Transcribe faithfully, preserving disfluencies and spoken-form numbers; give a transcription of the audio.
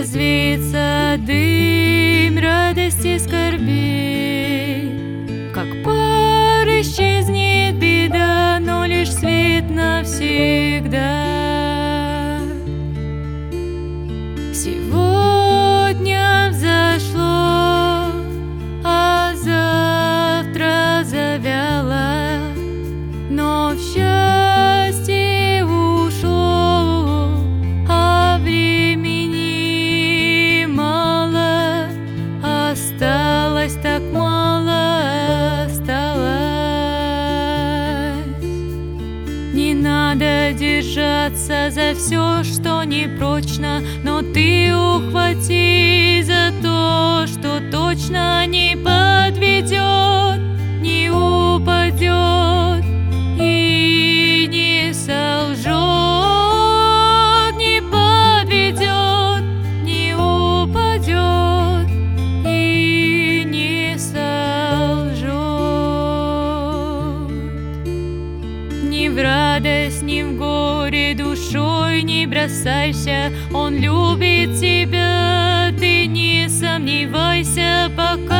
развеется дым радости скорбей. Как пар исчезнет беда, но лишь свет навсегда. Сегодня взошло, а завтра завяло, но в счастье ушло, а времени мало, осталось так мало, осталось. Не надо держаться за все, что непрочно, но ты ухвати за то, что точно не подведет, не упадет и не солжет, не подведет, не упадет и не солжет. Ни в радость, ни в горе душой не бросайся, он любит тебя, ты не сомневайся пока.